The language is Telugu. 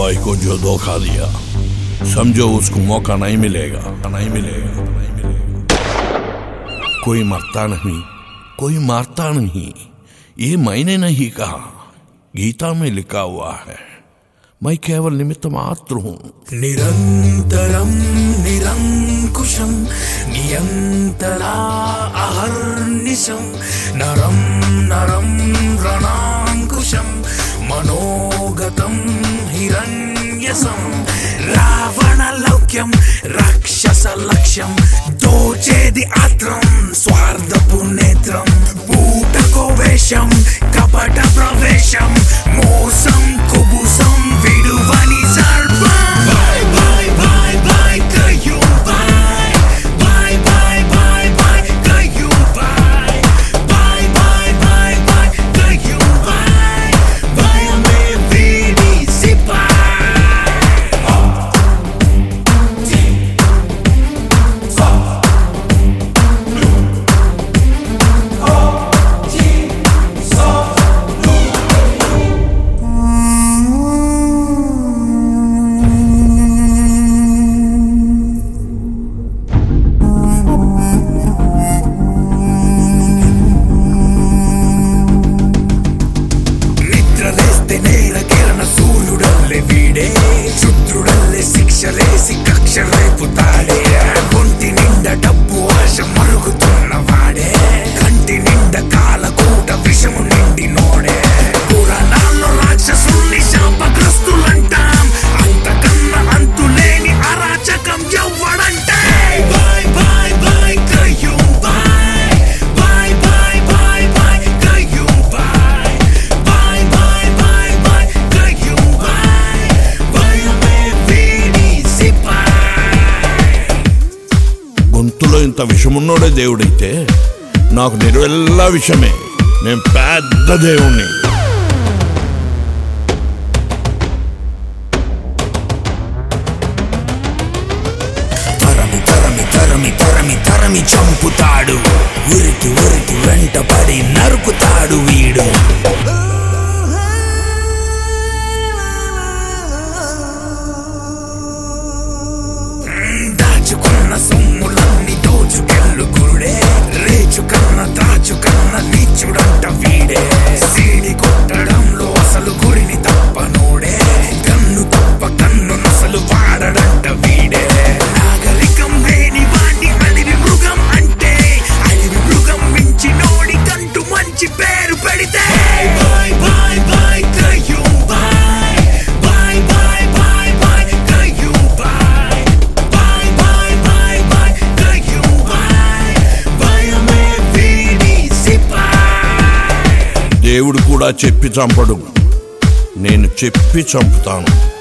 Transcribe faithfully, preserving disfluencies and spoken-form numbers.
बॉय को जो धोखा दिया समझो उसको मौका नहीं मिलेगा नहीं मिलेगा नहीं मिलेगा। कोई मरता नहीं, कोई मारता नहीं, ये मैंने नहीं कहा, गीता में लिखा हुआ है। मैं केवल निमित्त मात्र हूँ। निरंतरम निरंकुशम नियंतरा अहर्निशम नरम नरम రణాంకుశం మనోగతం హిరణ్యసం రావణ లౌక్యం రాక్షస లక్ష్యం దోచేది ఆత్రం స్వార్థపు నేత్రం పూటకో వేషం కపట ప్రవేశం మోసం కుబుసం విడువని సర్వం బై బై బై బై కయ్యూ బై బై బై బై బై కయ్యూ బై బై బై బై బై కయ్యూ బై బై మే వీడి సిపై శిక్షలేసి కక్ష రేపుతాడే ఒంటి నిండా డబ్బు ఆశ మరుగుతున్న వాడే కంటి నిండా కాలకూట విషము నిండి నోడే పురాణాల్లో రాక్షసుల్ని శాపగ్రస్తులంటాం అంతకన్నా అంతులేని అరాచకం ఎవ్వడంటే బై బై బై కయ్యూ బై బై బై బై బై కయ్యూ బై బై బై బై బై కయ్యూ బై బై మే వీడి సిపై గొంతులో ఇంత విషమున్నోడే దేవుడైతే నాకు నిరువెల్లా విషమే. నేను పెద్ద దేవుణ్ణి. తరమి తరమి తరమి తరమి తరమి చంపుతాడు ఉరికి ఉరికి వెంట పడి నరుకుతాడు వీడు దాచుకున్న సొమ్ములన్నీ దోచుకెళ్ళు గురుడే రేచుకన్న దాచుకన్న నీచుడంట వీడే సీడి కొట్టడంలో అసలు గురిని తప్పనోడే కన్ను తప్ప కన్ను నసలు వాడడంట వీడే నాగరికం లేని వాణ్ణి అలివి మృగం అంటే అలివి మృగం మించి నోడి కంటూ మంచి పేరు పెడితే బై బై బై కయ్యూ బై బై బై బై బై కయ్యూ బై బై బై బై బై కయ్యూ బై బై మే వీడి సిపై దేవుడు కూడా చెప్పి చంపడు, నేను చెప్పి చంపుతాను.